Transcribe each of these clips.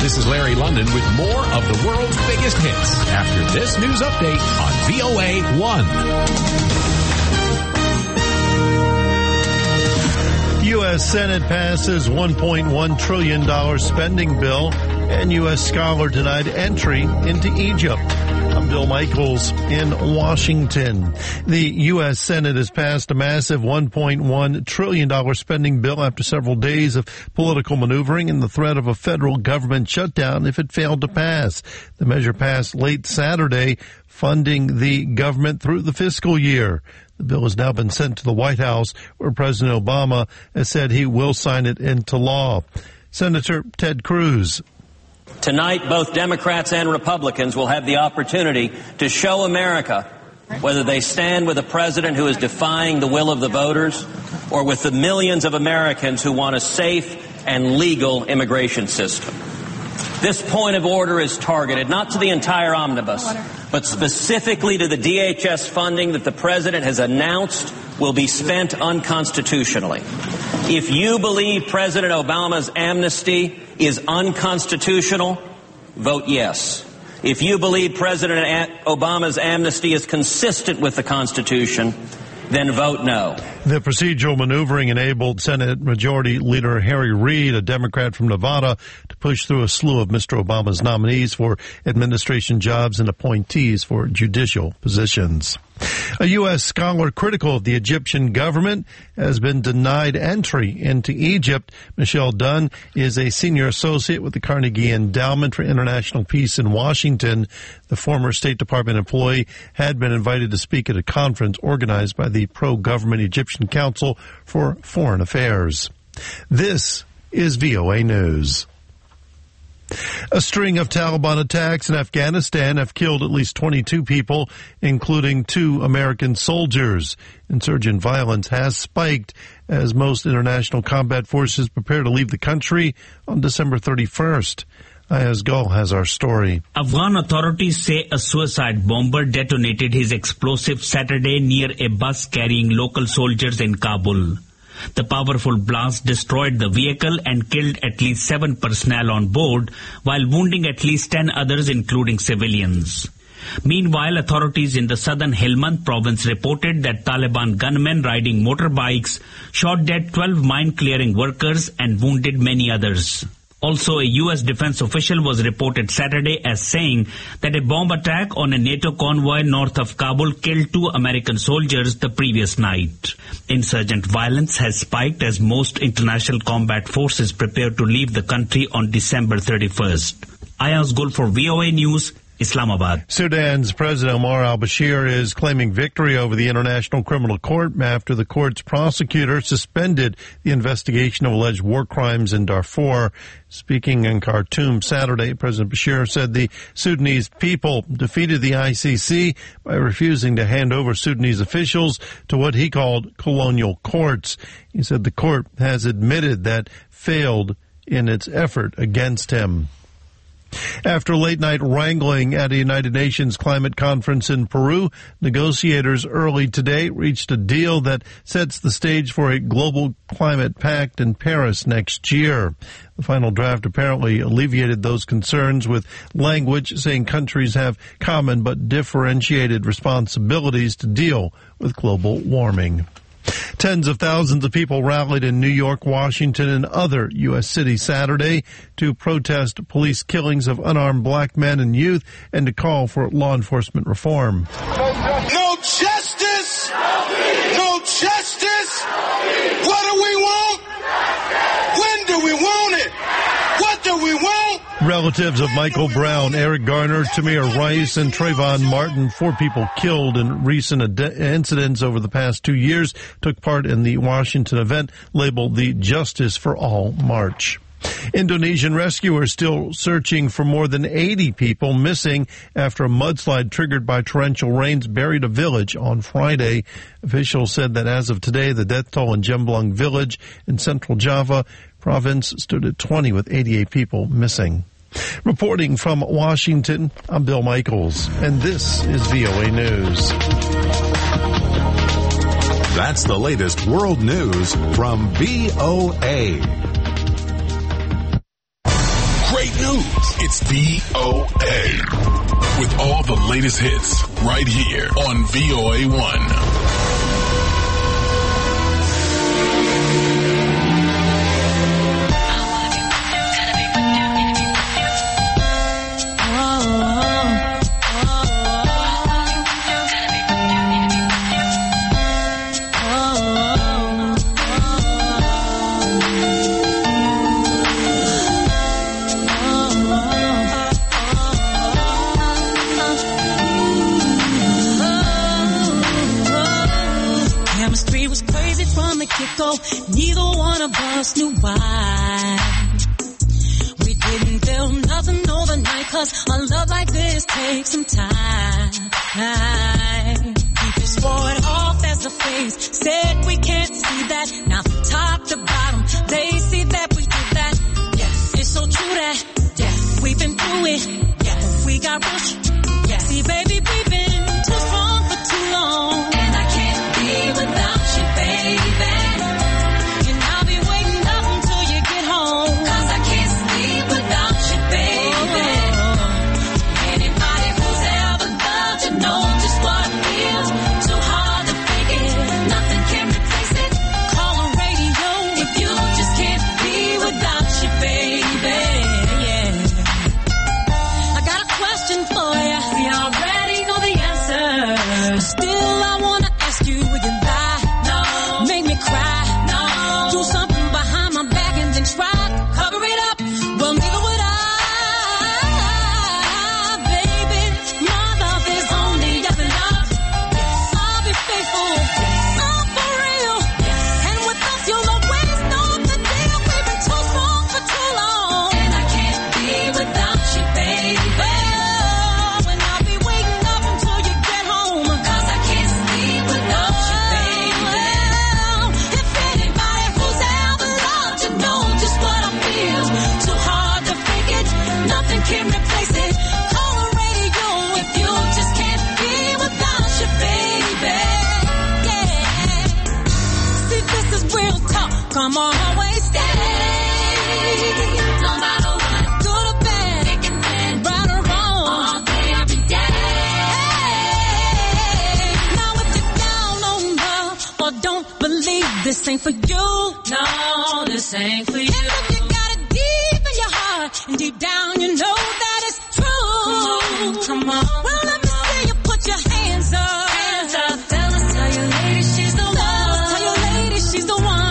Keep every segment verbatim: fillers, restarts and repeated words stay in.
This is Larry London with more of the world's biggest hits after this news update on V O A one. U S. Senate passes one point one trillion dollars spending bill, and U S scholar denied entry into Egypt. I'm Bill Michaels in Washington. The U S. Senate has passed a massive one point one trillion dollars spending bill after several days of political maneuvering and the threat of a federal government shutdown if it failed to pass. The measure passed late Saturday, funding the government through the fiscal year. The bill has now been sent to the White House, where President Obama has said he will sign it into law. Senator Ted Cruz. Tonight, both Democrats and Republicans will have the opportunity to show America whether they stand with a president who is defying the will of the voters or with the millions of Americans who want a safe and legal immigration system. This point of order is targeted not to the entire omnibus, but specifically to the D H S funding that the president has announced will be spent unconstitutionally. If you believe President Obama's amnesty is unconstitutional, vote yes. If you believe President Obama's amnesty is consistent with the Constitution, then vote no. The procedural maneuvering enabled Senate Majority Leader Harry Reid, a Democrat from Nevada, to push through a slew of Mister Obama's nominees for administration jobs and appointees for judicial positions. A U S scholar critical of the Egyptian government has been denied entry into Egypt. Michelle Dunn is a senior associate with the Carnegie Endowment for International Peace in Washington. The former State Department employee had been invited to speak at a conference organized by the pro-government Egyptian Council for Foreign Affairs. This is V O A News. A string of Taliban attacks in Afghanistan have killed at least twenty-two people, including two American soldiers. Insurgent violence has spiked as most international combat forces prepare to leave the country on December thirty-first. Ayaz Gul has our story. Afghan authorities say a suicide bomber detonated his explosive Saturday near a bus carrying local soldiers in Kabul. The powerful blast destroyed the vehicle and killed at least seven personnel on board, while wounding at least ten others, including civilians. Meanwhile, authorities in the southern Helmand province reported that Taliban gunmen riding motorbikes shot dead twelve mine-clearing workers and wounded many others. Also, a U S defense official was reported Saturday as saying that a bomb attack on a NATO convoy north of Kabul killed two American soldiers the previous night. Insurgent violence has spiked as most international combat forces prepare to leave the country on December thirty-first. Ayaz Gul for V O A News, Islamabad. Sudan's President Omar al-Bashir is claiming victory over the International Criminal Court after the court's prosecutor suspended the investigation of alleged war crimes in Darfur. Speaking in Khartoum Saturday, President Bashir said the Sudanese people defeated the I C C by refusing to hand over Sudanese officials to what he called colonial courts. He said the court has admitted that failed in its effort against him. After late-night wrangling at a United Nations climate conference in Peru, negotiators early today reached a deal that sets the stage for a global climate pact in Paris next year. The final draft apparently alleviated those concerns, with language saying countries have common but differentiated responsibilities to deal with global warming. Tens of thousands of people rallied in New York, Washington, and other U S cities Saturday to protest police killings of unarmed black men and youth and to call for law enforcement reform. No justice! No justice! What do we want? When do we want it? What do we want? Relatives of Michael Brown, Eric Garner, Tamir Rice, and Trayvon Martin, four people killed in recent ad- incidents over the past two years, took part in the Washington event labeled the Justice for All March. Indonesian rescuers still searching for more than eighty people missing after a mudslide triggered by torrential rains buried a village on Friday. Officials said that as of today, the death toll in Jemblung village in central Java province stood at twenty, with eighty-eight people missing. Reporting from Washington, I'm Bill Michaels, and this is V O A News. That's the latest world news from V O A. great news. It's V O A. With all the latest hits right here on V O A one. Neither one of us knew why. We didn't feel nothing overnight, cause a love like this takes some time. People swore it off as a phase, said we can't see that. Now from top to bottom, they see that we do that. Yes, it's so true that, yes, we've been through it. Yes, we got rich. Yes, see baby, we've been too strong for too long. And I can't be without you, baby. Come on, always stay. No matter what, good or bad, thick and thin, right or wrong, all day, every day. Now if you're down on love or don't believe, this ain't for you. No, this ain't for you. And if you got it deep in your heart and deep down you know that it's true. Come on, come on. Well, let me see you put your hands up. Hands up. Tell us, tell your lady she's the one. Tell your lady she's the one.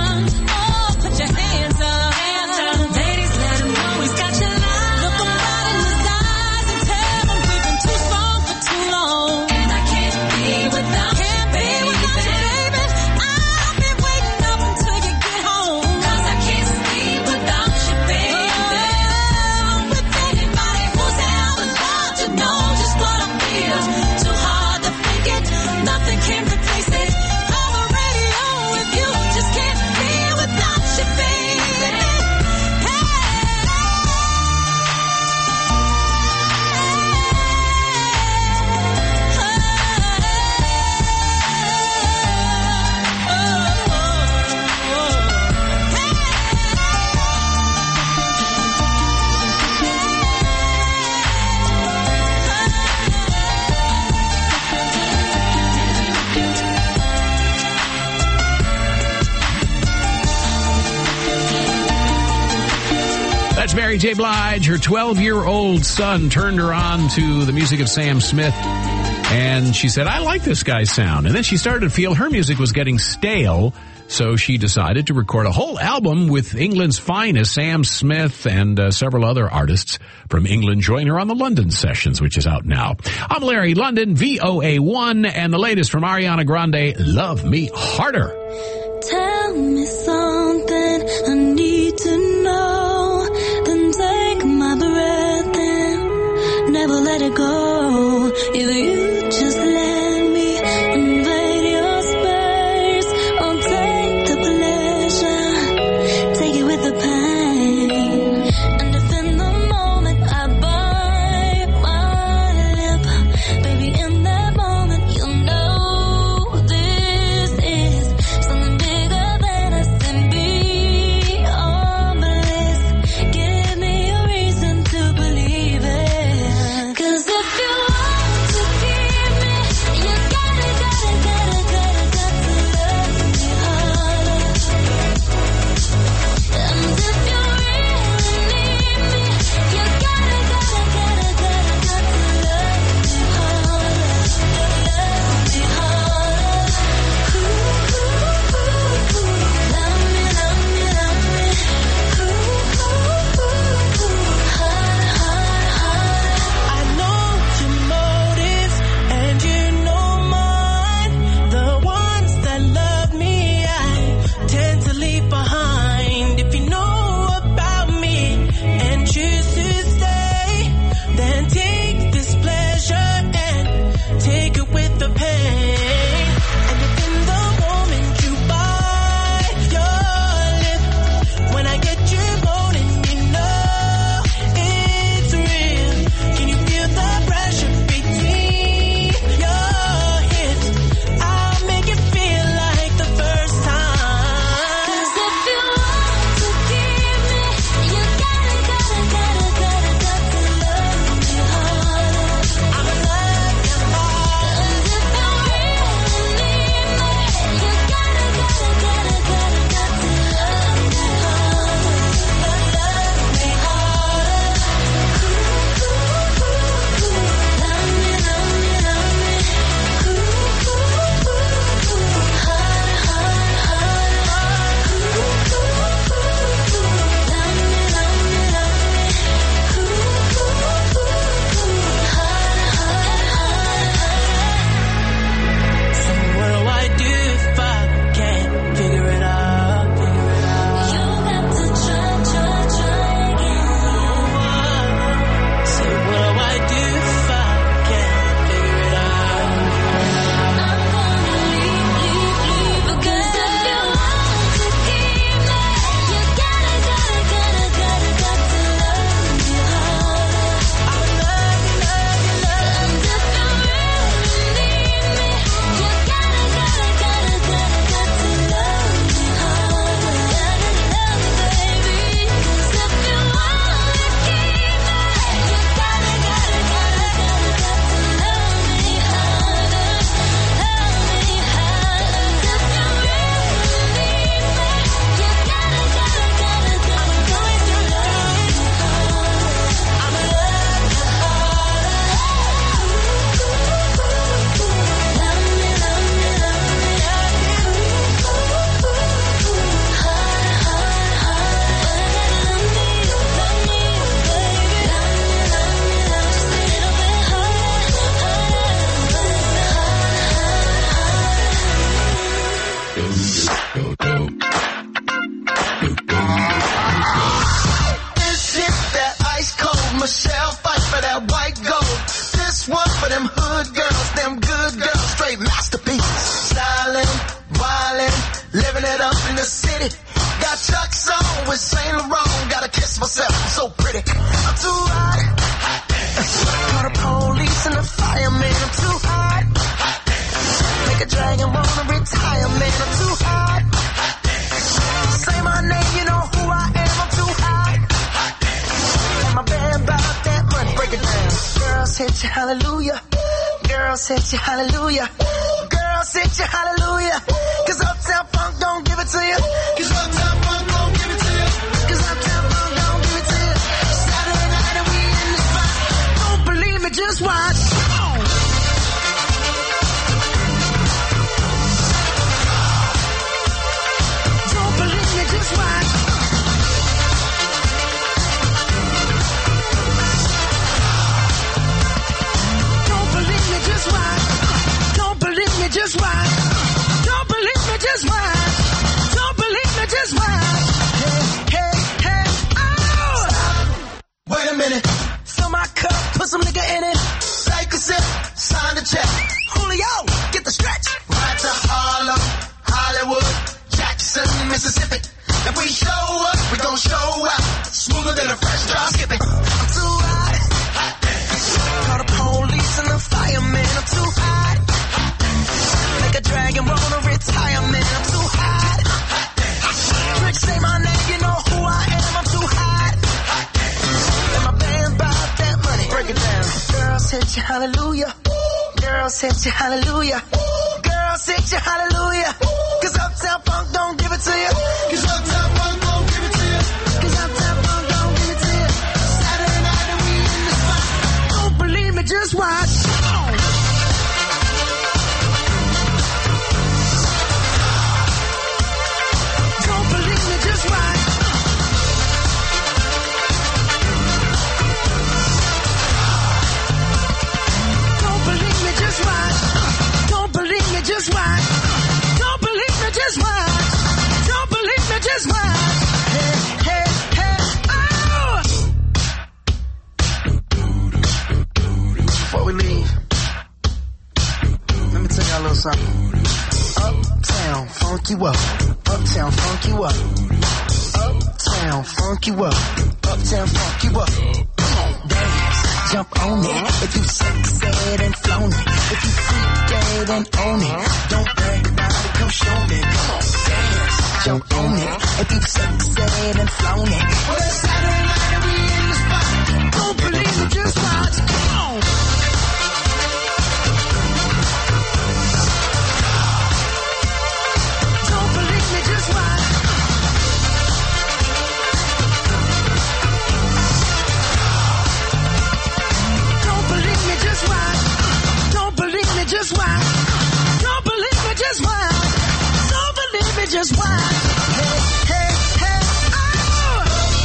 Mary J. Blige, her twelve-year-old son turned her on to the music of Sam Smith, and she said, I like this guy's sound. And then she started to feel her music was getting stale, so she decided to record a whole album with England's finest, Sam Smith, and uh, several other artists from England join her on the London Sessions, which is out now. I'm Larry London, V O A one, and the latest from Ariana Grande, Love Me Harder. Tell me something I need to know, then take my breath and never let it go. If you just let me invade your space, I'll take the pleasure, take it with the pain. And if in the moment I bite my lip, baby, in that moment you'll know this is something bigger than a Michelle fight for that white gold. This one for them hood girls, them good girls, straight masterpieces. Stylin', wildin', living it up in the city. Got Chuck's on with Saint Laurent. Gotta kiss myself, I'm so pretty. I'm too hot. Call the police and the fireman. I'm too hot. Make a dragon wanna retire, man. I'm too hot. Say my name, you know who I am. I'm too hot. And my band bought that money. Break it down. Girls hit you, hallelujah. Girls hit you, hallelujah. Girls hit you, hallelujah. Cause Uptown Funk don't give it to you. Cause Uptown Funk don't give it to you. Cause Uptown Funk don't give it to you. Saturday night and we in the spot. Don't believe me, just watch. Don't believe me, just watch. Don't believe me, just watch. Don't believe me, just watch. Don't believe me, just watch. Don't believe me, just watch. Hey, hey, hey, oh! Stop. Wait a minute. Fill my cup, put some nigga in it. Take a sip, sign the check. Julio, get the stretch. Right to Harlem, Hollywood, Jackson, Mississippi. If we show up, we gon' show out. Smoother than a fresh drop skipping. I'm too hot. Call the police and the fireman. I'm too hot. Make a dragon wanna retire, man. I'm too hot. Trick say my name, you know who I am. I'm too hot. And my band bought that money. Break it down. Girls hit you, hallelujah. Girls hit you, hallelujah. Girls hit you, hallelujah. Cause Uptown Funk don't give it to you. Cause Uptown Funk don't give it to you. Cause Uptown Funk don't give it to you. Saturday night and we in the spot. Don't believe me, just watch. Don't believe me, just watch. Don't believe me, just watch. Don't believe me, just watch. Don't believe me, just watch. Don't believe me, just watch. Hey, hey, hey, oh! Before we leave, let me tell y'all a little something. Uptown, funk you up. Uptown, funk you up. Uptown, funk you up. Uptown, funk you up. Come on, dance, jump on it. If you sexed and flown it. If you freak dead and own it. Don't brag about it, come show me. Come on, dance, jump on it. If you sexed and flown it. Well, it's Saturday night and we in the spot. Don't believe me, just watch. Come on. Don't believe me, just watch. Don't believe me, just watch. Don't believe me, just watch. Don't believe me, just watch. Don't believe me, just watch. Hey, hey, hey, oh!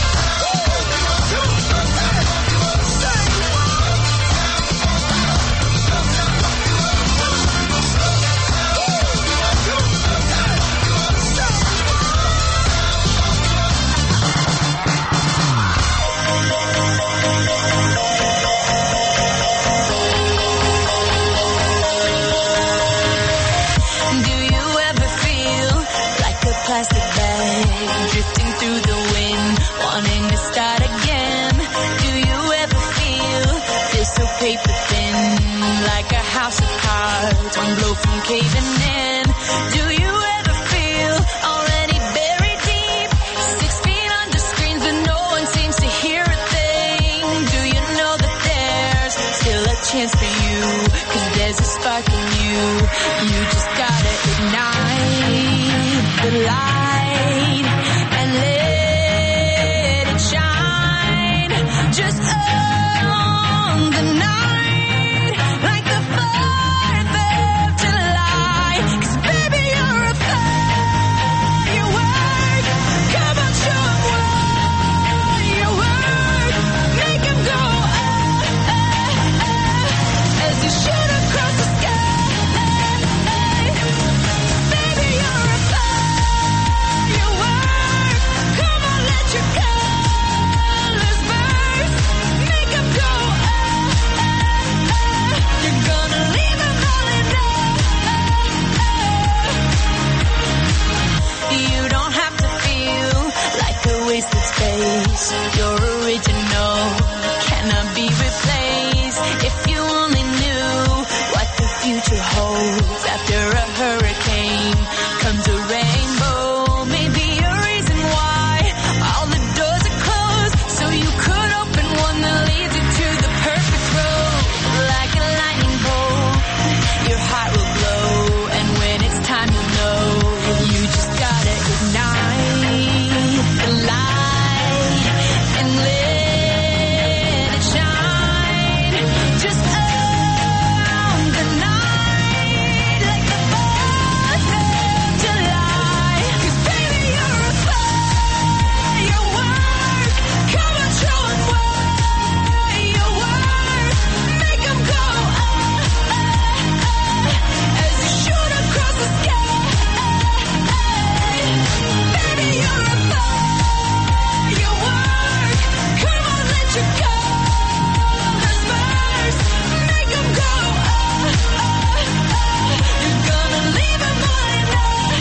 Plastic bag drifting through the wind, wanting to start again. Do you ever feel this so paper thin, like a house of cards, one blow from caving in? Do you ever feel already buried deep, six feet under screens but no one seems to hear a thing? Do you know that there's still a chance for you, cause there's a spark in you, you just gotta ignite the light and let it shine just along the night like the fourth of July. 'Cause baby, you're a firework. Come on, show 'em what you work. Make 'em go oh, oh, oh, as you shoot across the sky. hurricane comes a rainbow. Maybe a reason why all the doors are closed, so you could open one that leads you to the perfect road. Like a lightning bolt, your heart will glow, and when it's time you know, you just gotta ignite the light and let it shine. Just own the night like the fourth of July. 'Cause baby you're a firework. Come on, show 'em what you're worth. Make 'em go ah, ah, ah, as you shoot across the sky. Baby you're a firework. Come on, let your colors burst. Make 'em go ah, ah, ah. You're gonna leave 'em all in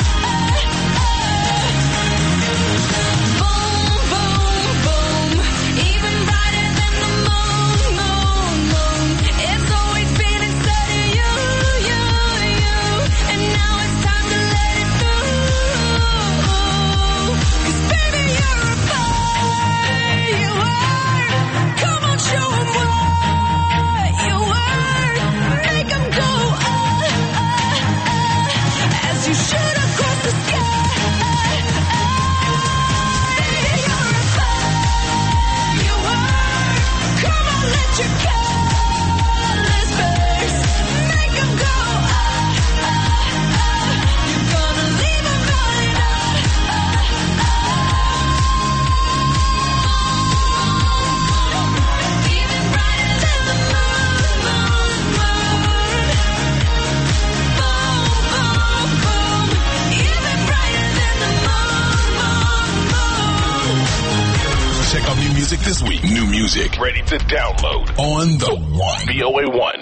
Boom, boom, boom. Even brighter than the moon, moon, moon. It's always been inside of you, you, you. And now it's time to let it through. 'Cause baby you're a firework. Come on, show 'em what you're worth. Make 'em go ah, ah, ah, as you shoot across the sky. You're a firework. Come on, let your colors burst. Make 'em go ah, ah, ah. You're gonna leave 'em all in even brighter than the moon, moon, moon. Boom, boom, boom. Even brighter than the moon, moon, moon. Check out new music this week. New music ready to download on the One. V O A one.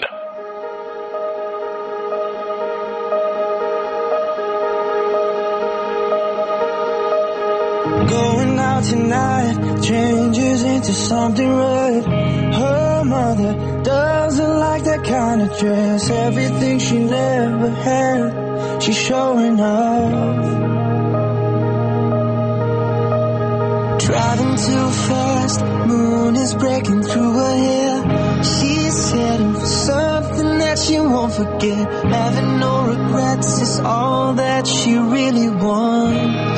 Going out tonight changes into something red. Her mother doesn't like that kind of dress. Everything she never had, she's showing off. Driving too fast, moon is breaking through her hair. She's heading for something that she won't forget. Having no regrets is all that she really wants.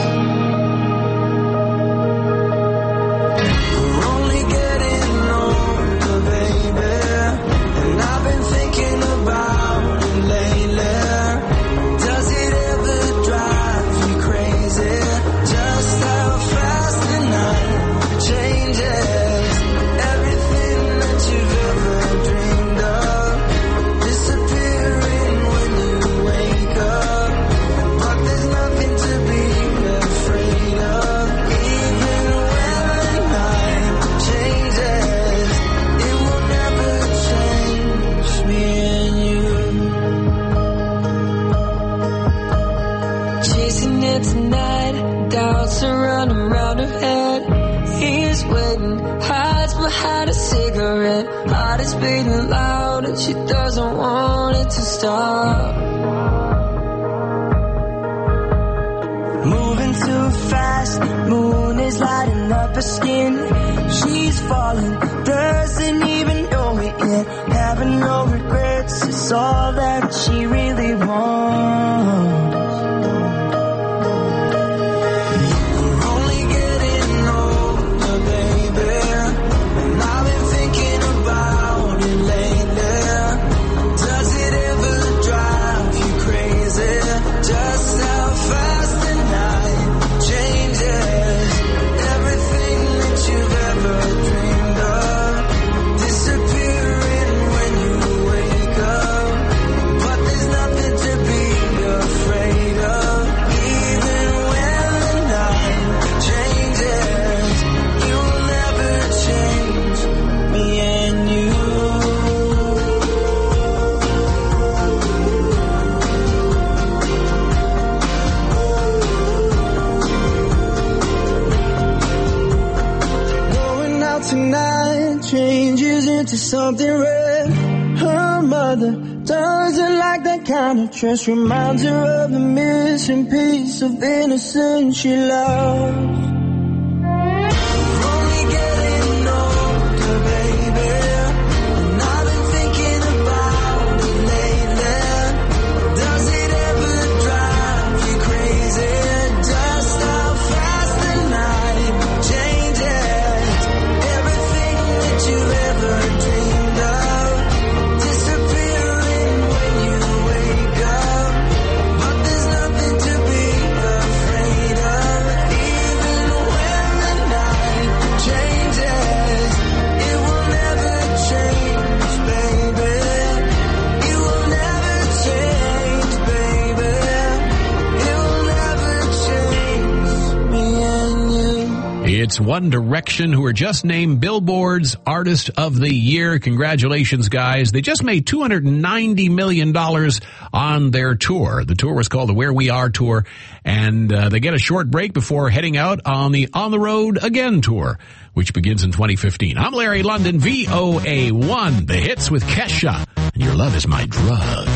We're only getting older, baby, and I've been thinking about it lately. Does it ever drive you crazy? Just how fast the night changes. Everything that you've ever dreamed of disappearing when you wake up. But there's nothing to be afraid of. Even when the night changes, it will never change me and you. Chasing it tonight, doubts are running around her head. He's waiting, hides behind a cigarette. Heart is beating loud and she doesn't want it to stop. Moving too fast, moon is lighting up her skin. She's falling, doesn't even know it yet. Having no regrets is all that she really wants. We're only getting older, baby, and I've been thinking about it lately. Does it ever drive you crazy? Just how fast the night changes. Everything that you've ever dreamed of disappearing when you wake up. But there's nothing to be afraid of. Even when the night changes, you'll never change me and you. Going out tonight changes into something red. Her her mother doesn't like that kind of dress. Reminds her of the missing piece of innocence she loves. It's One Direction, who are just named Billboard's Artist of the Year. Congratulations, guys. They just made two hundred ninety million dollars on their tour. The tour was called the Where We Are Tour, and uh, they get a short break before heading out on the On the Road Again tour, which begins in twenty fifteen. I'm Larry London, V O A one, the hits with Kesha, and Your Love Is My Drug.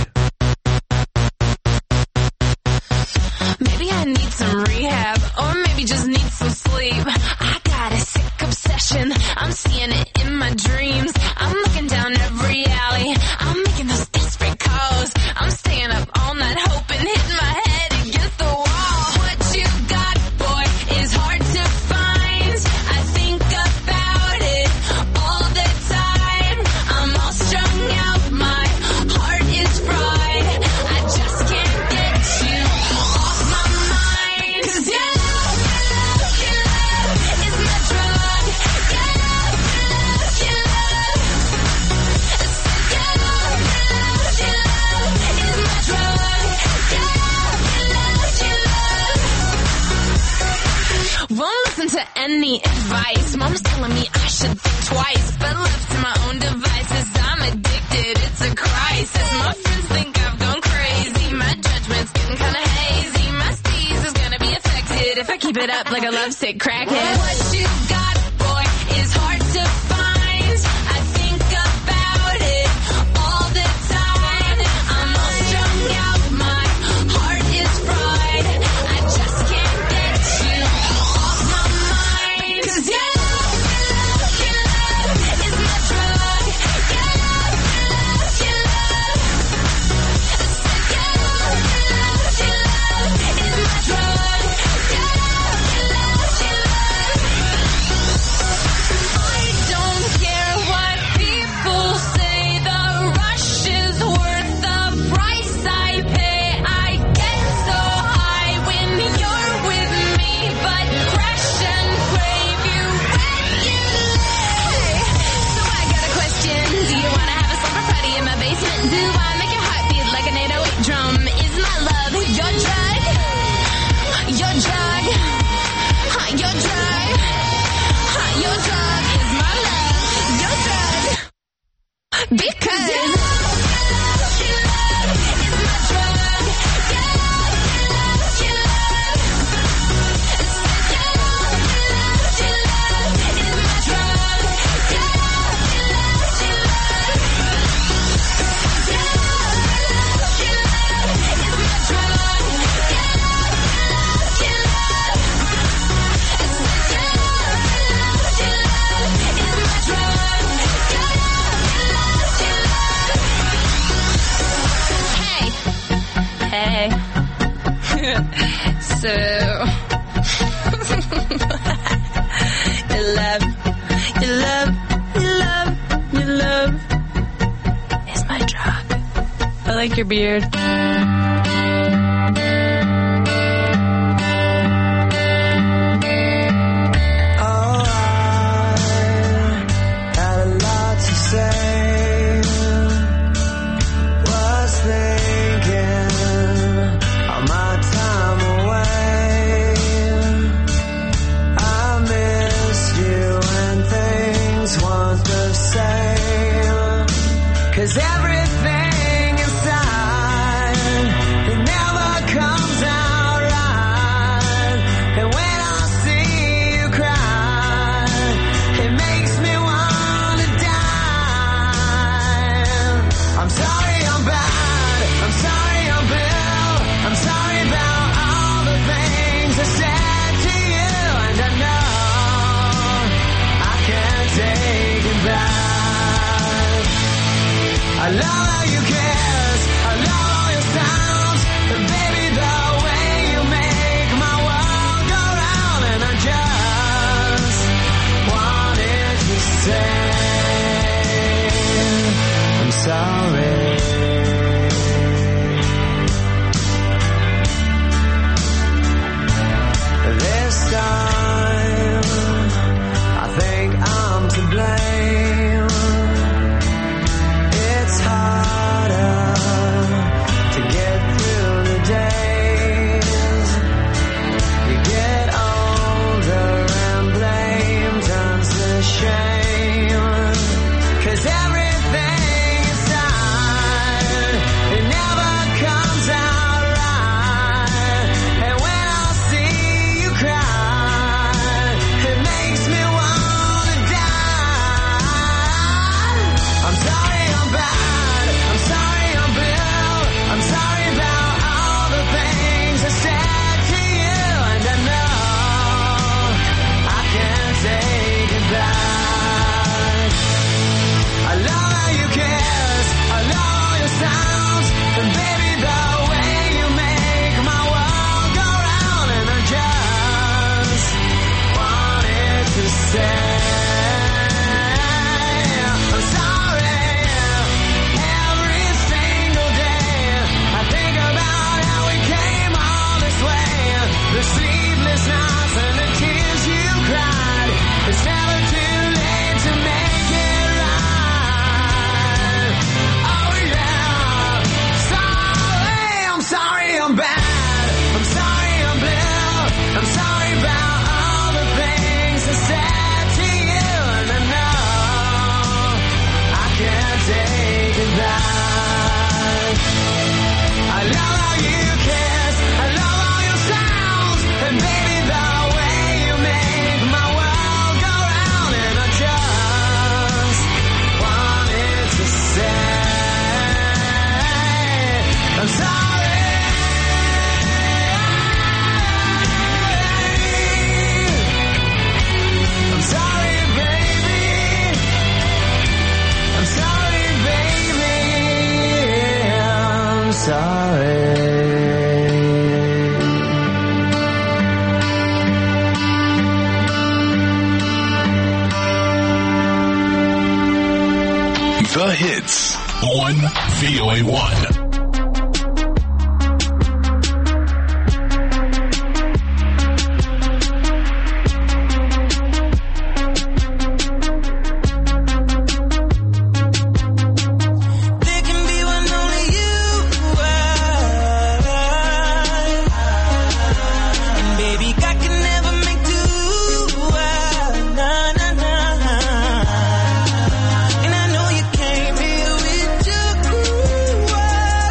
Maybe I need some rehab, or maybe just need some sleep. I got a sick obsession, I'm seeing it in my dreams. I'm looking down every alley, I'm making those desperate calls. I'm staying up all night hoping, hitting my head against the wall. What you got, boy, is hard to find. I think about it all the time. I'm all strung out, my heart is fried. I just can't get you off my mind. 'Cause your love, your love, your love is my drug. Your love, your love, your love. Your love, your love, your love is my drug. Your love, your love, your love. Won't listen to any advice. Mom's telling me I should think twice, but left to my own devices, I'm addicted. It's a crisis. My friends think I've gone crazy. My judgment's getting kind of hazy. My steez is gonna be affected if I keep it up like a lovesick crackhead. What you got, boy, is hard to find. I think about it all the time. I'm all strung out, my heart is fried. I just can't get you off my mind. 'Cause your love, your love, your love is my drug. Your love, your love, your love. Your love, your love, your love is my drug. Your love, your love, your love. I don't care what people say. The rush is worth the price I pay. I get so high when you're with me, but crash and crave you when you lay. So I got a question. Do you wanna have a slumber party in my basement? Do I make your heart beat like an eight oh eight drum? Is my love your drug? Your drug? Huh, your drug? Huh, your drug is my love. Your drug. Because your love, your love, your love is my drug. Your love, your love, your love. Your love, your love, your love is my drug. Your love, your love, your love. Your love, your love, your love is my drug. Your love, your love, your love. Your love, your love, your love is my drug. Your love, your love, your love. Hey, hey. So, your love, your love, your love, your love is my drug. I like your beard. Oh, I had a lot to say. Was thinking of my time away. I missed you and things weren't the same. 'Cause everything inside, it never comes out right. And when I see you cry, it makes me wanna die. I'm love how you kiss, I love all your sounds, and baby the way you make my world go round. And I just wanted to say I'm sorry. This time I think I'm to blame. It's harder to get through the days. You get older and blame turns to shame. 'Cause everything inside, it never comes out right. And when I see you cry, it makes me wanna die. I'm sorry I'm bad, I'm sorry I'm blue, I'm sorry about all the things I said to you. And I know I can't take it back. I love how you kiss, I love all your sounds, and baby the way you make my world go round. And I just wanted to say I'm sorry. Every single day I think about how we came all this way. The sleepless nights and the tears you cried. It's never too late to make it right. Oh yeah. Sorry, I'm sorry I'm bad. I'm sorry I'm blue. I'm sorry about all the things I said to you. And I know I can't take it back. I love how you kiss, I love all your sounds, and baby the way you make my world go round. And I just wanted to say I'm sorry. I'm sorry, baby. I'm sorry, baby. I'm sorry. The hits on V O A one. There can be one only you are. And baby, God can never make two. Nah, nah, nah. And I know you came here with your crew.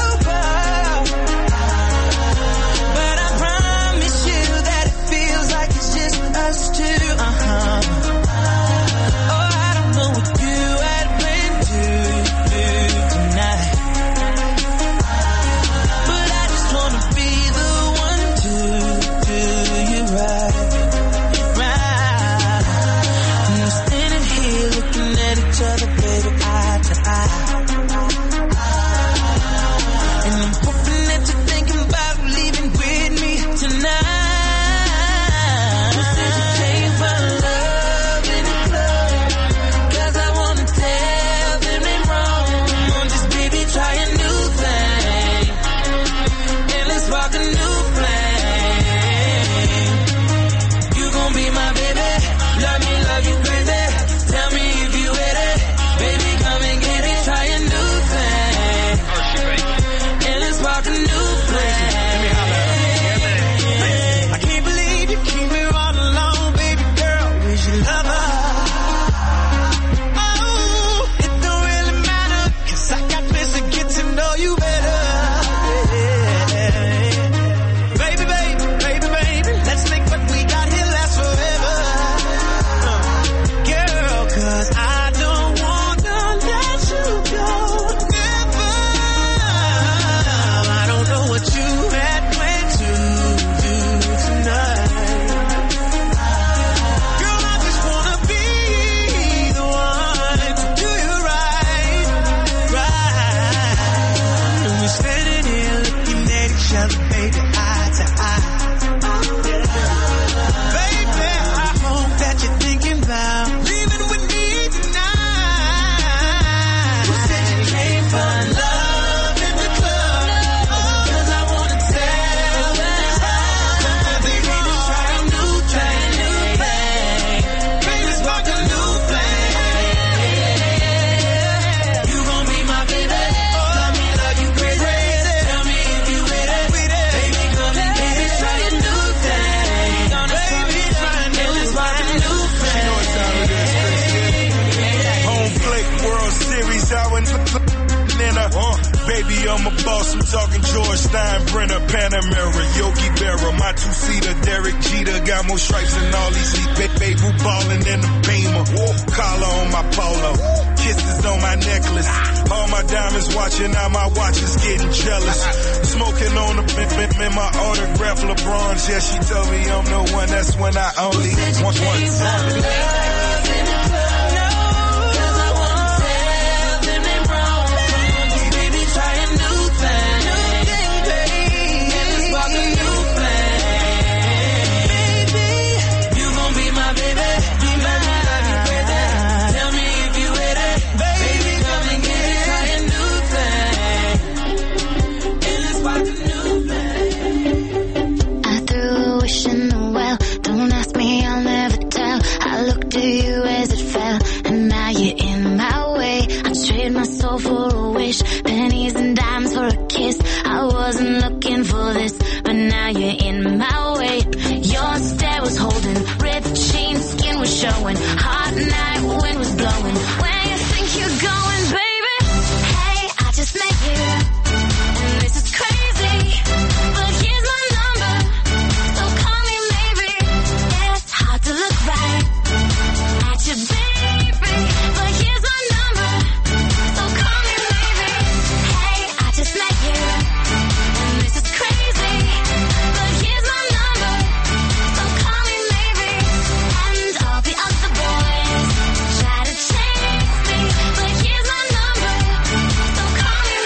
baby, I'm a boss. I'm talking George Steinbrenner, Panamera, Yogi Berra, my two-seater, Derek Jeter. Got more stripes than all these elite baby who ballin' in the Beamer. Collar on my polo, kisses on my necklace. All my diamonds watching, now my watch is getting jealous. Smoking on the bim bim in my autograph LeBron's. Yeah, she told me I'm the one. That's when I only want one. To you as it fell, and now you're in my way. I trade my soul for a wish, pennies and dimes for a kiss. I wasn't looking for this, but now you're in my way. Your stare was holding, ripped jeans, skin was showing. Hot night, wind was blowing. Where you think you're going, baby? Hey, I just met you, and this is crazy, but here's my number, so call me maybe. It's hard to look right at you, baby, but here's my number, so call me maybe. Hey, I just met you, and this is crazy, but here's my number, so call me maybe. And all the other boys try to chase me, but here's my number, so call me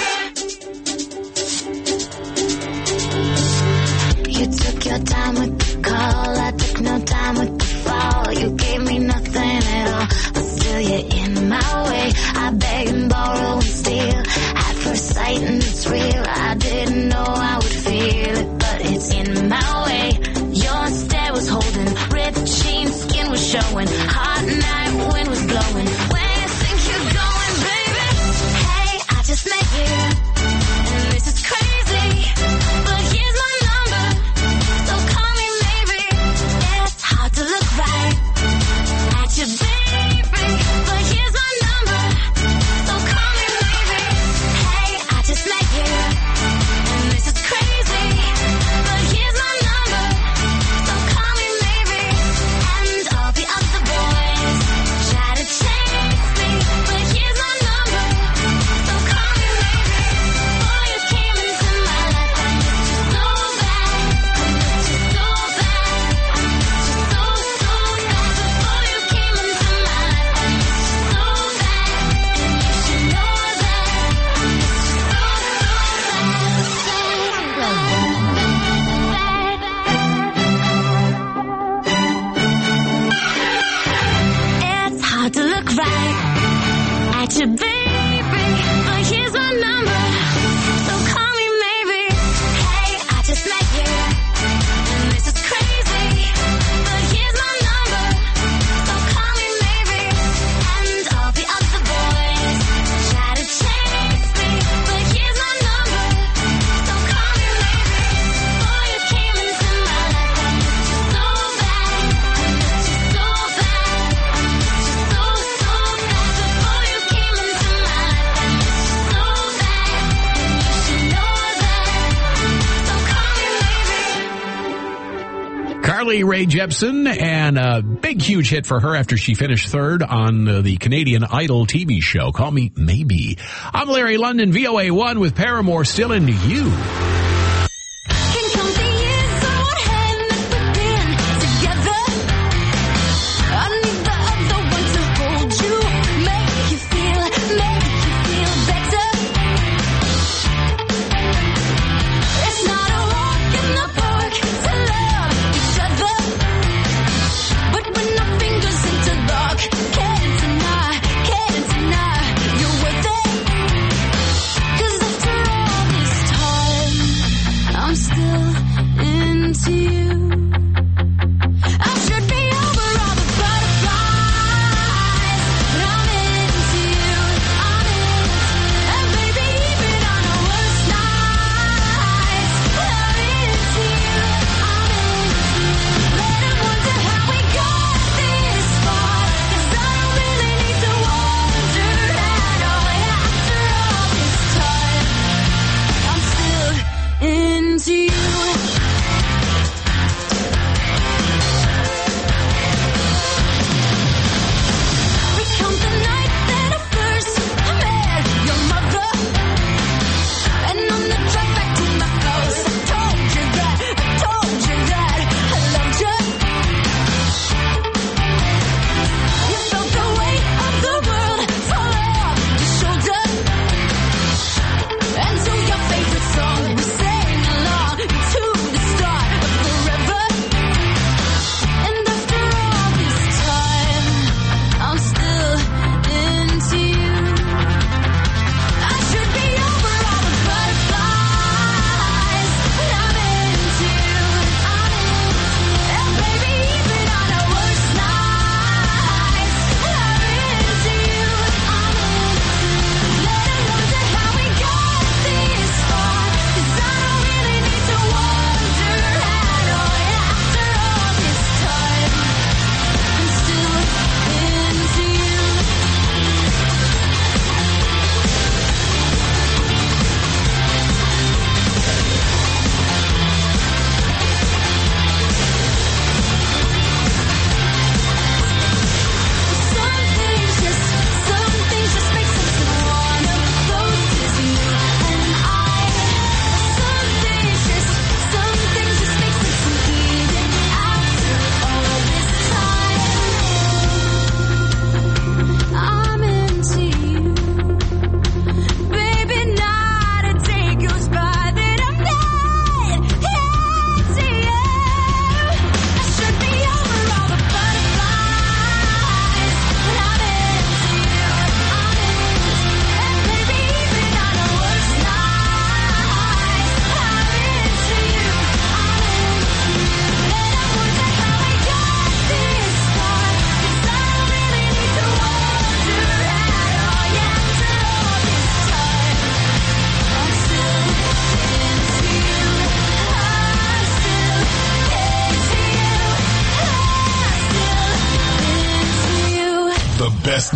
maybe. You took your time with the call, I took no time with the fall. You gave me nothing at all, but still you're in my way. I beg and borrow and steal at first sight, and it's real. I didn't know I would feel it, but it's in my way. Your stare was holding, ripped jeans, skin was showing. Hot night, wind was blowing. Where you think you're going, baby? Hey, I just met you, and this is crazy, but here's my number, so call me maybe. It's hard to look right at you, baby, but here's my number, so call me maybe. Hey, I just met you, and this is crazy, but here's my number, so call me maybe. And all the other boys try to chase me, but here's my number, so call me maybe. Before you came into my life, I missed you so bad, I missed you so bad, I missed you so, so bad. Before you came into my life, I missed you so bad, and you should know that I missed you so, so bad. It's hard to look right at you, baby, but here's my number, so call me maybe. Hey, I just met you, and this is crazy, but here's my number, so call me maybe. And all the other boys try to chase me, but here's my number, so call me maybe. Before you came into my life, I missed you so bad, I missed you so bad, I missed you so, so bad. Before you came into my life, I missed you so bad, and you should know that, so call me maybe. Carly Rae Jepsen, and a big, huge hit for her after she finished third on uh, the Canadian Idol T V show. Call Me Maybe. I'm Larry London, V O A one with Paramore, Still Into You. Can come the years on what haven't we been together? I need the other one to hold you, make you feel, make you feel better. It's not a walk in the park to love each other, but when our fingers interlock, can't deny, can't deny you're worth it. 'Cause after all this time,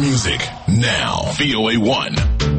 music now. V O A one.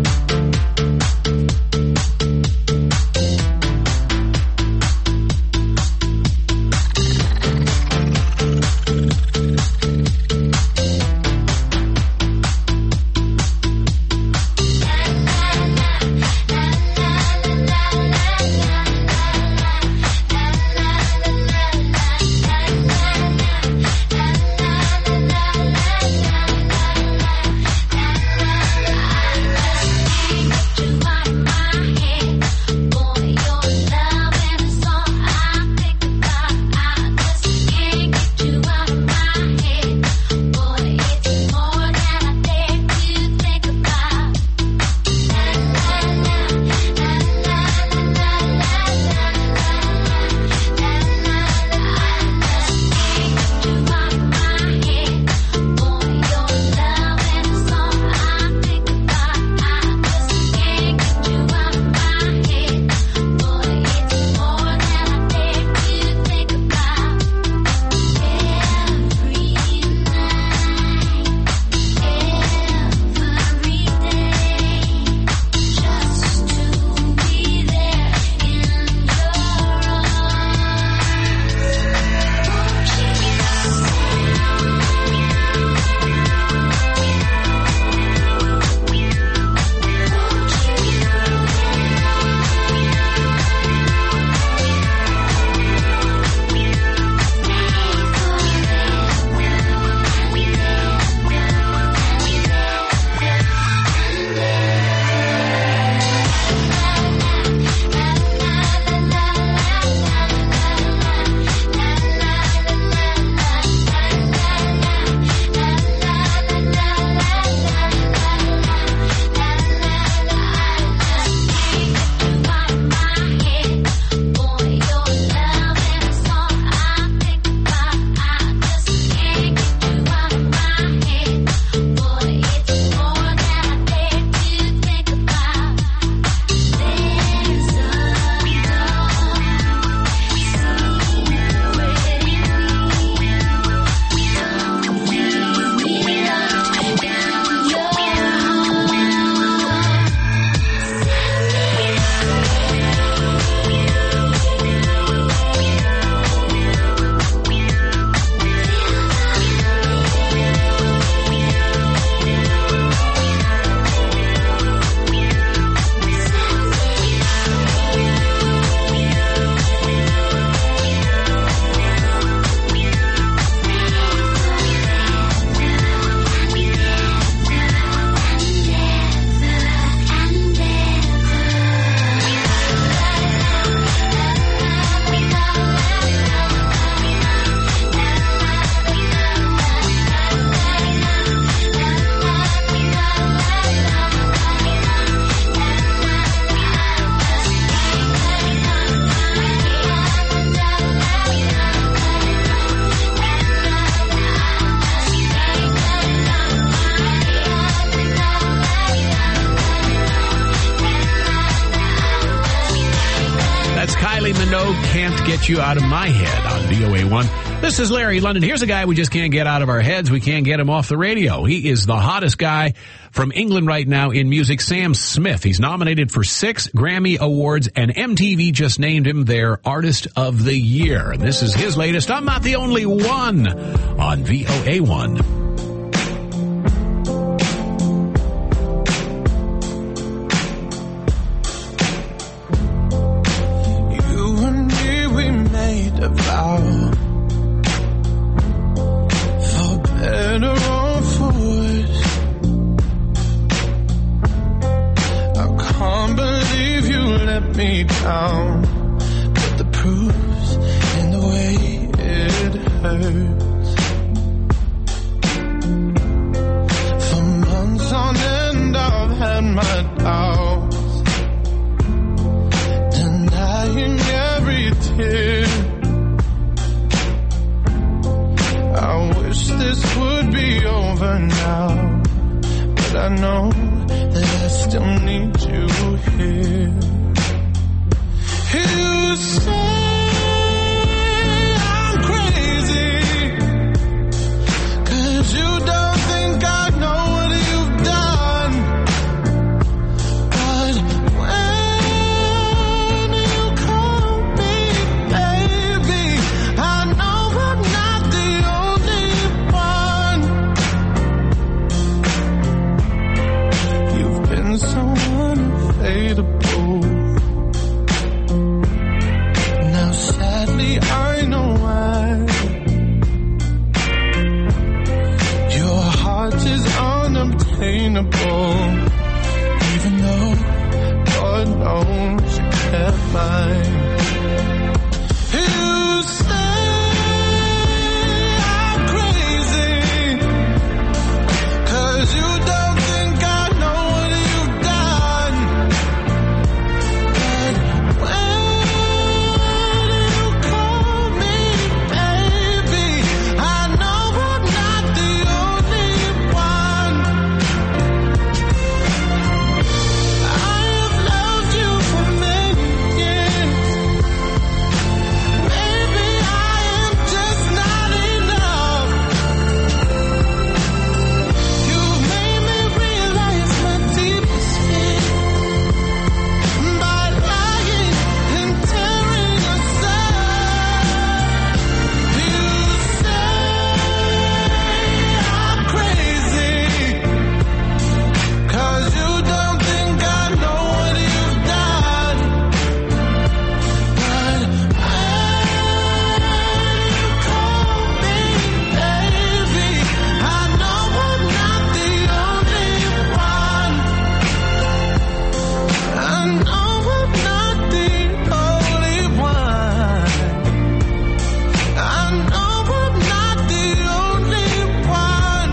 Can't Get You Out of My Head on V O A one. This is Larry London. Here's a guy we just can't get out of our heads. We can't get him off the radio. He is the hottest guy from England right now in music, Sam Smith. He's nominated for six Grammy Awards, and M T V just named him their Artist of the Year. And this is his latest, I'm Not the Only One, on V O A one. Cause you don't think I know what it unattainable. Even though God knows you can't find. You say I'm crazy, 'cause you don't think I know what you've done. But when you call me baby, I know I'm not the only one. I have loved you for many years. Maybe I am just not enough. You made me realize my deepest fear by lying and tearing us apart. You say I'm crazy, 'cause you don't think I know what you've done. But when you call me baby, I know I'm not the only one. I know I'm not the only one. I know I'm not the only one.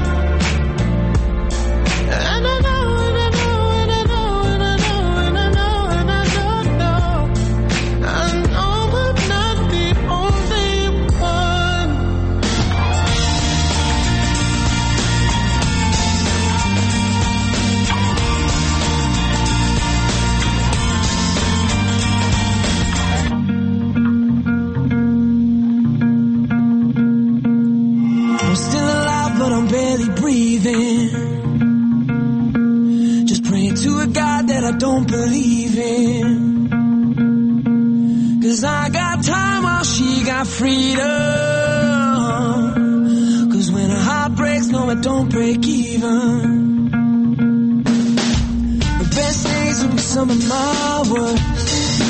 And I know, and I know, and I know, and I know, and I know, and I don't know. I know I'm not the only one. I'm still alive, but I'm barely breathing. Just praying to a God that I don't believe in. 'Cause I got time while she got freedom. 'Cause when a heart breaks, no, it don't break even. The best days will be some of my worst.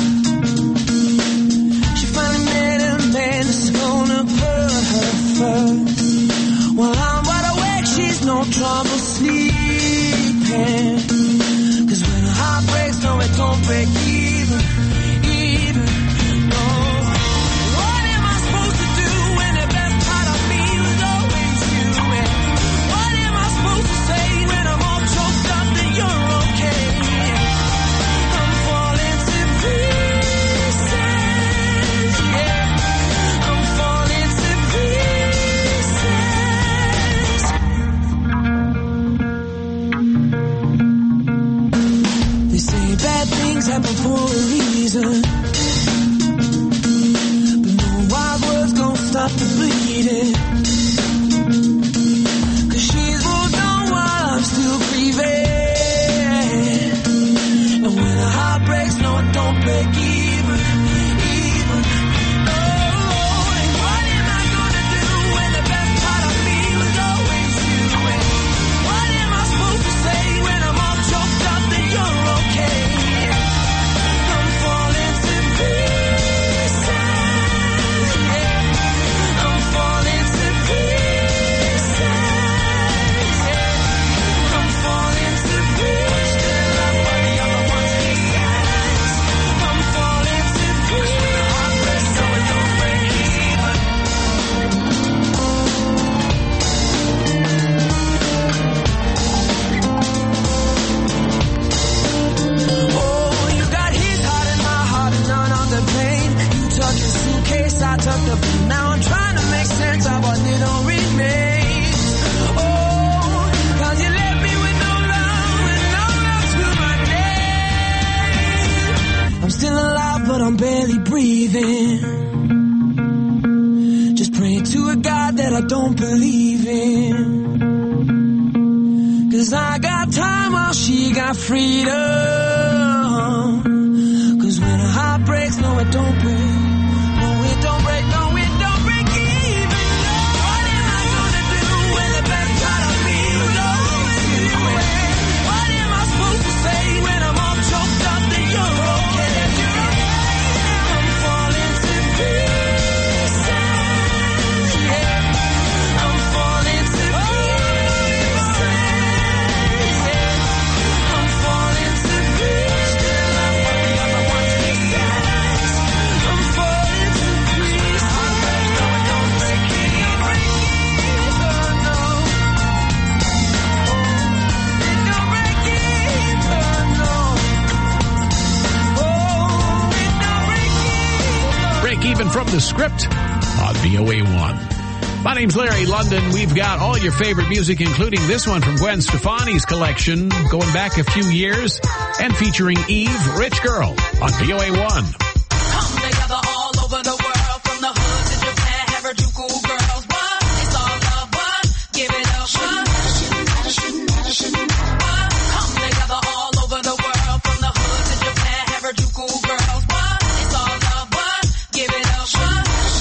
She finally met a man that's gonna put her first. While I'm wide awake, she's no trouble sleeping. 'Cause when a heart breaks, no, it don't break even, even, no. What am I supposed to do when the best part of me was always you? And what am I supposed to say when I'm all choked up that you're okay? I'm falling to pieces, yeah. I'm falling to pieces. They say bad things happen for a reason, but no wild words gon' stop the bleeding. 'Cause she's moved on while I'm still grieving. And when a heart breaks, no, it don't break even, even. Oh, and what am I gonna do when the best part of me was always you? And what am I supposed to say when I'm all choked up that you're okay? I'm falling to pieces, yeah. I'm falling to pieces, yeah. I'm falling to pieces. Still up while the other ones get sense. I'm falling to pieces. Heart breaks, so it don't break even. Oh, you got his heart and my heart and none of the pain. You took your suitcase, I took the blame. Now I'm trying to make sense of what little remains. Oh, 'cause you left me with no love and no love to my name. I'm still alive, but I'm barely breathing. Just praying to a God that I don't believe in. 'Cause I got time while she got freedom. 'Cause when a heart breaks, no, it don't break. No, it don't break, no, it don't break even. No. What am I gonna do when the best part of me was always you? What am I supposed to say when I'm all choked up that you're okay? I'm falling to pieces, yeah. I'm falling to pieces. from the Script on V O A one. My name's Larry London. We've got all your favorite music, including this one from Gwen Stefani's collection, going back a few years, and featuring Eve, Rich Girl, on V O A one. Come together all over the world, from the hood to Japan, Harajuku girls. What? It's all love. What? Give it up. What? What? Come together all over the world, from the hood to Japan, Harajuku girls. What? It's all love. What? Give it up. What?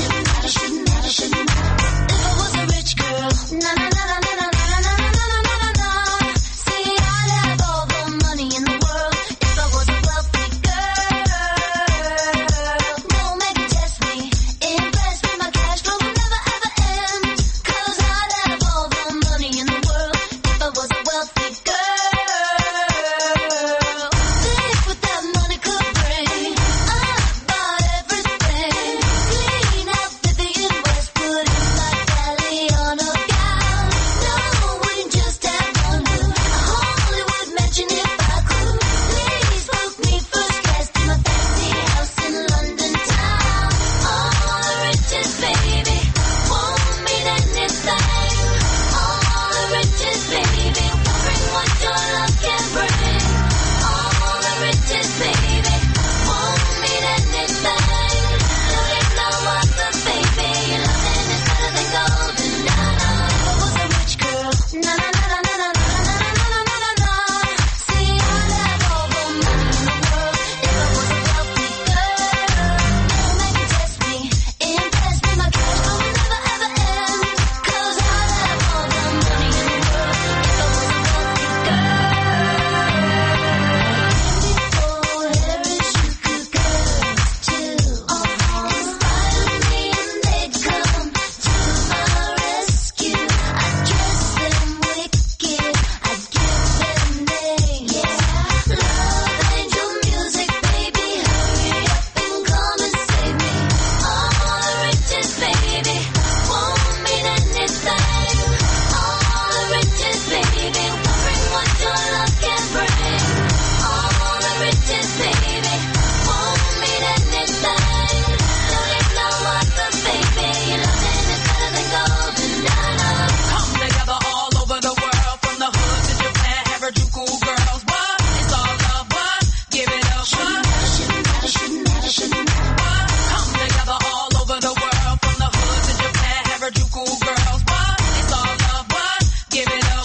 If I was a rich girl, na na na na na na na na na na na na na. See, I'd have all the money in the world if I was a wealthy girl. No, maybe test me, impress me, my cash flow will never ever end. 'Cause I'd have all the money in the world if I was a wealthy girl. Think what that money could bring. I bought everything. Clean out Vivian Westwood in my belly on a gown. No, wouldn't just have one do. A Hollywood mansion if I could. Please book me first class to my fancy house in London town. All the riches, baby, won't mean anything. All the riches, baby, will bring what your love can bring. All the riches, baby, won't mean anything. You ain't no other, baby. Your loving is better than gold and diamonds. If I was a rich girl, na na na na na na na na na na na na na. See, I'd have all the money in the world if I was a wealthy girl. No, maybe test me, impress me, my cash flow will never ever end. 'Cause I'd have all the money in the world if I was a wealthy girl. Beautiful Harajuku girls too inspired me and they'd come to my rescue. I'd dress them wicked, I'd give them names. Love angel music, baby, hurry up and come and save me. All the riches, baby, won't mean anything. All the riches, baby, will bring what your love can bring. All the riches, baby, won't mean anything. You ain't no other, baby. Your loving is better than gold and diamonds. Come together all over the world, from the hood to Japan, Harajuku girls. What? It's all love. What? Give it up. What? What? Come together all over the world, from the hood to Japan, Harajuku girls. What? It's all love. What? Give it up.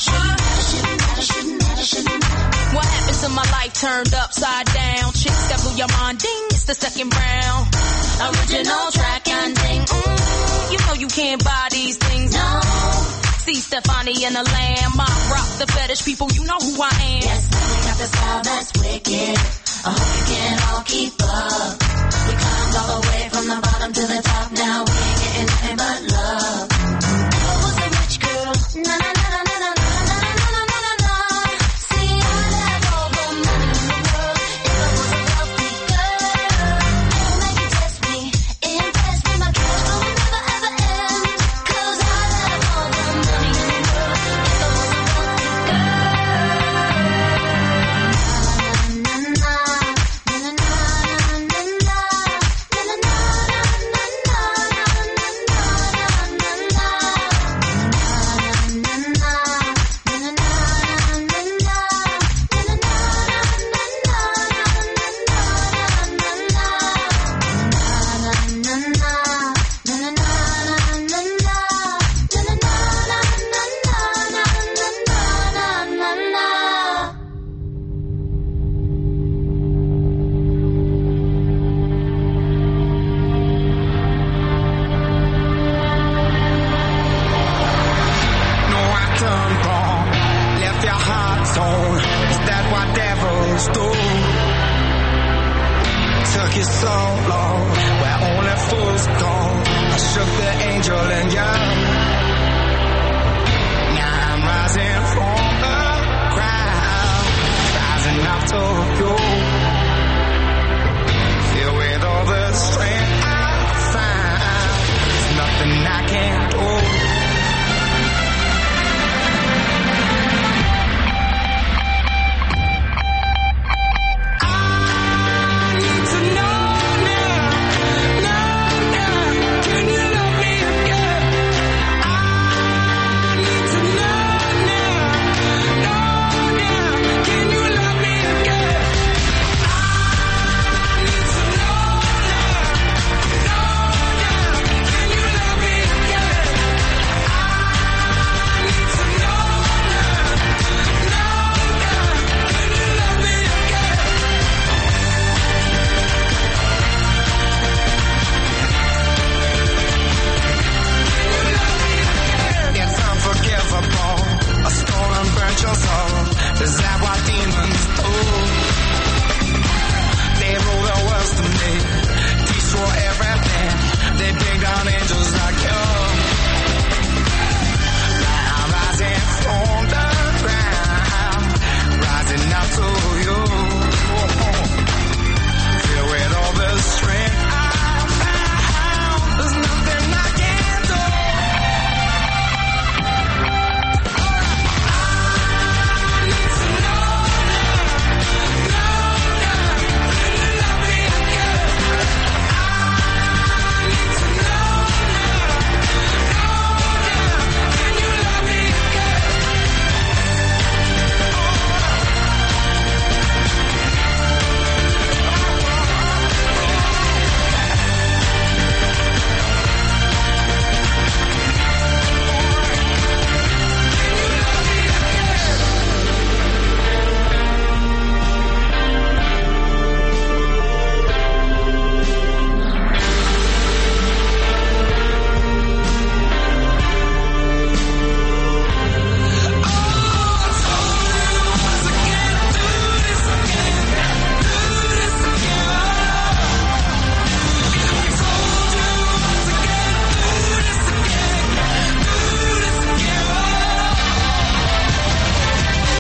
What? What happened to my life turned upside down? Chicks that blew your mind, ding, it's the second round. Original track and ding, mm, you know you can't buy these things, no. See Stefani and the Lamb, I rock the fetish people, you know who I am. Yes, we got the style that's wicked. I hope you can all keep up. We climbed all the way from the bottom to the top. Now we ain't getting nothing but love. If I was a rich girl, na na na na na na na na na na na na. See, I'd have all the money in the world if I was a wealthy girl. No, maybe test me, impress me, my cash flow will never ever end. 'Cause I'd have all the money in the world if I was a wealthy girl. Na na na na na na na na na na took you so long, where only fools go. I shook the angel and young. Now I'm rising from the crowd, rising up to you.